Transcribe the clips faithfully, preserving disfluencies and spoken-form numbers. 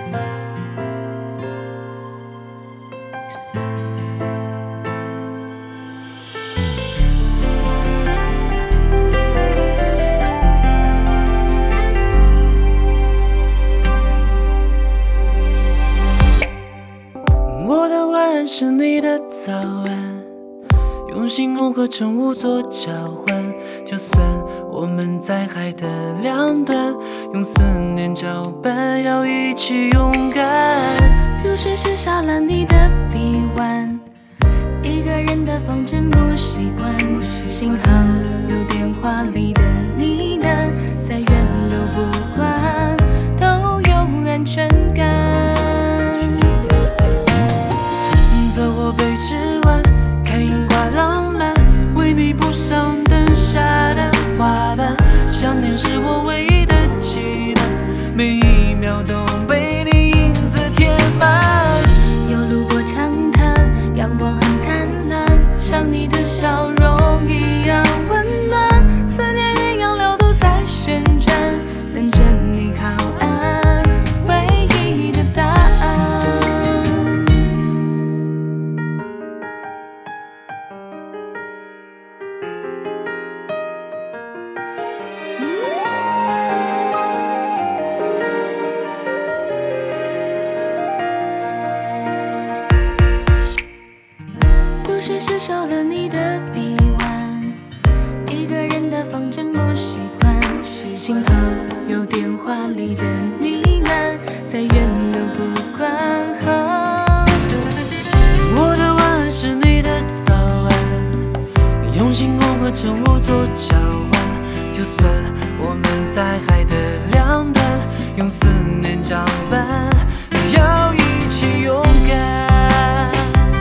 我的晚安是你的早安，用心功课成物做交换。就算我们在海的两端，用思念搅拌，要一起勇敢。 入睡时少了你的臂弯，一个人的房间不习惯，幸好有电话里的呢喃，再远都不管，都有安全感。 走过北之湾，看樱花浪漫，为你铺上灯下的花瓣。想念是我唯一的羁绊，每一秒都被你影子填满。 又路过长滩，阳光很灿烂，像你的笑容一样温暖。思念鸳鸯流都在旋转，等着你靠岸，唯一的答案。入睡时少了你的臂弯，一个人的房间不习惯，幸好有电话里的呢喃，再远都不管。 我的晚安是你的早安，用心功课成物做交换。就算我们在海的两端，用思念搅拌，要一起勇敢。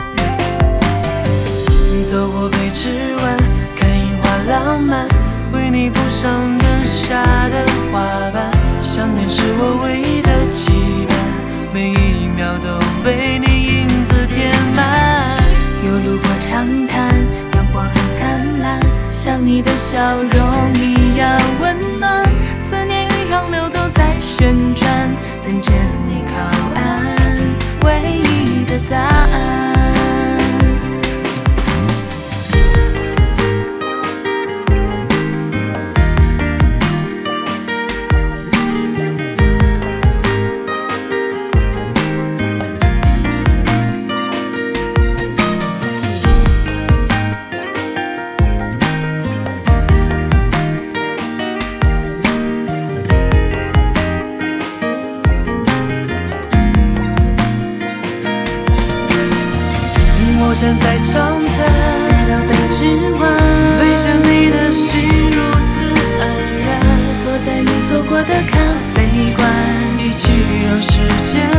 走过北之湾，看樱花浪漫，为你铺上灯下的花瓣。想念是我唯一的羁绊，每一秒都被你影子填满。 又路过长滩，阳光很灿烂，像你的笑容一样温暖。思念与洋流都在旋转，等着你靠岸，唯一的答案。 我站在长滩， 再到北之湾， 背着你的心如此安然， 坐在你坐过的咖啡馆， 一起让时间